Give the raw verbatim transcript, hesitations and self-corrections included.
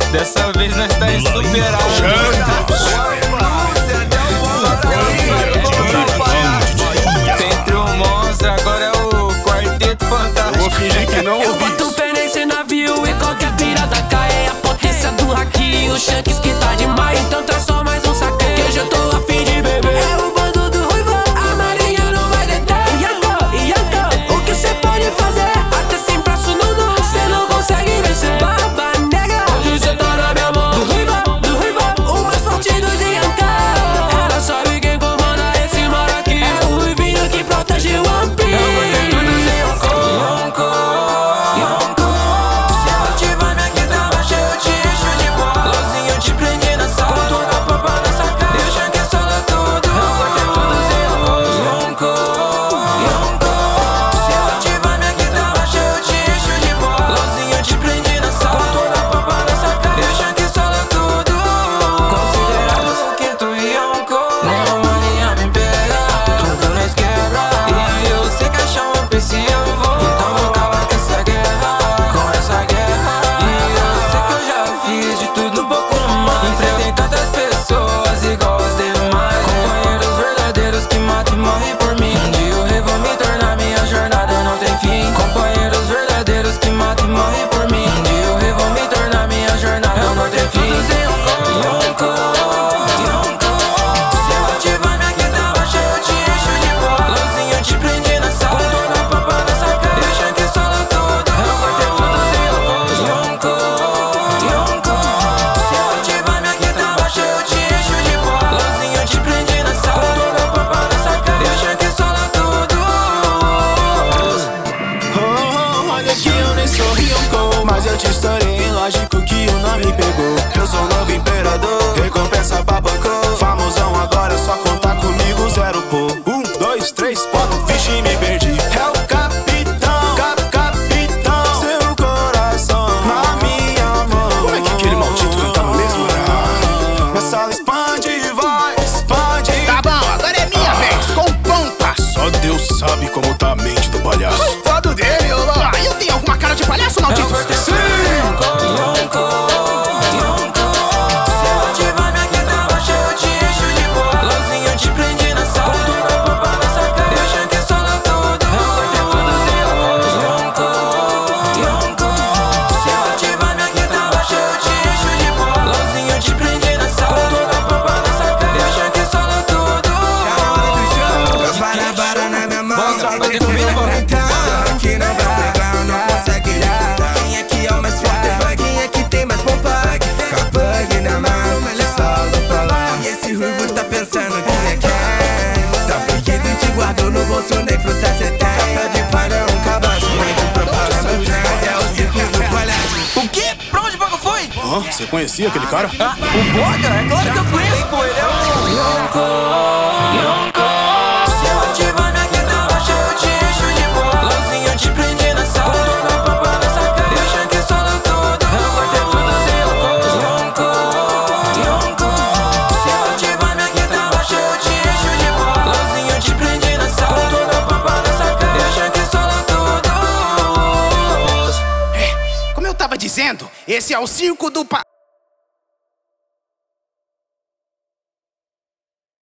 Dessa vez nós tá insuperável. Entre o monstro, agora é o quarteto fantástico. Vou fingir que não Eu ouvi boto o isso. pé nesse navio e qualquer pirata cai. É a potência do haki, o Shanks que tá demais. Então traz só mais um saque, que hoje eu tô a fim de beber. É o bando do Ruivo, a marinha não vai deter. Yanko, Yanko, o que cê pode fazer? Até sem braço no não, cê não consegue vencer. Barba negra, hoje cê tá na minha mão. Do Ruivo, do Ruivo, o mais forte dos Yanko. Ela sabe quem comanda esse mar aqui. É o Ruivinho que protege o One Piece. Eu vou ter tudo sem Yanko, Yanko, Yanko. Se eu ativar minha guitarra cheia, eu te encho de bola. Lozinho te prende na sala, com toda a pampa nessa cara. Deixa que sola tudo. Eu vou ter tudo sem Yanko, Yanko. Se eu ativar minha guitarra cheia, eu te encho de bola. Lozinho te prende na sala, com toda a pampa nessa cara. Deixa que sola tudo. Considerado o quinto Yanko. Nenhuma linha me pega, tudo nós quebra. E aí eu sei que achar uma piscina eu vou. Então acaba com essa guerra, com essa guerra. E eu sei que eu já fiz de tudo um pouco mais. Enfrentei tantas pessoas igual as demais. Companheiros verdadeiros que matam e morrem por mim. Um dia eu vou me tornar, minha jornada não tem fim. Companheiros verdadeiros que matam e morrem por mim. Um dia eu vou me tornar, minha jornada não tem fim. Yanko, Yanko. Se eu ativar minha guitarra cheia, eu te encho de bola. Lozinho te prende na sala, com toda a pampa nessa cara. Deixa que sola tudo. Eu vou ter tudo sem Yanko, Yanko. Se eu ativar minha guitarra cheia, eu te encho de bola. Lozinho te prende na sala, com toda a pampa nessa cara. Deixa que sola tudo. Oh, oh, olha que eu nem sou Ryoko, mas eu te estourei, lógico que o nome pegou. Eu sou o novo imperador, recompensa babacô. Famosão agora, só contar comigo, zero pô. Um, dois, três, bota o ficha e me perdi. É o capitão, cap, capitão. Seu coração na minha mão. Como é que aquele maldito cantava mesmo? Ah, na sala expande, vai, expande. Tá bom, agora é minha vez, com pompa. Só Deus sabe como tá a mente do palhaço. Coitado dele, ô louco. Ah, eu tenho alguma cara de palhaço, maldito? Sim! Yanko, Yanko. Se eu ativar minha guitarra cheia, eu te encho de bola. Lozinho te prende na sala, com toda a pampa nessa cara. Deixa que sola tudo. Eu vou ter tudo sem Yanko, Yanko. Se eu ativar minha guitarra cheia, eu te encho de bola. Lozinho te prende na sala, com toda a pampa nessa cara. Deixa que sola tudo. Barabara na minha mão, Mostra pra quem comigo, vamos. aqui não vai pegar, não consegue lidar. Quem é que é o mais forte? Quem é que tem mais pompa? Com a bug na mão, solo pra lá. E esse ruivo tá pensando quem é quem? Tá perdido e te guardou no bolso, nem fruta cê tem. Capa de para um cabaço, muito propaganda atrás. É o circo do palhaço. O quê? Pra onde o Boga foi? Oh, você conhecia aquele cara? Ah, o Boga? É claro que eu conheço, pô. Ele é o Yanko, Yanko. Se eu ativar minha guitarra cheia, eu te encho de bola. Lozinho te prende na sala, com toda a pampa nessa cara. Deixa que sola tudo. Eu vou ter tudo sem Yanko, Yanko. Se eu ativar minha guitarra cheia, eu te encho de bola. Lozinho te prende na sala, com toda a pampa nessa cara. Deixa que sola tudo. Como eu tava dizendo, esse é o circo do pa...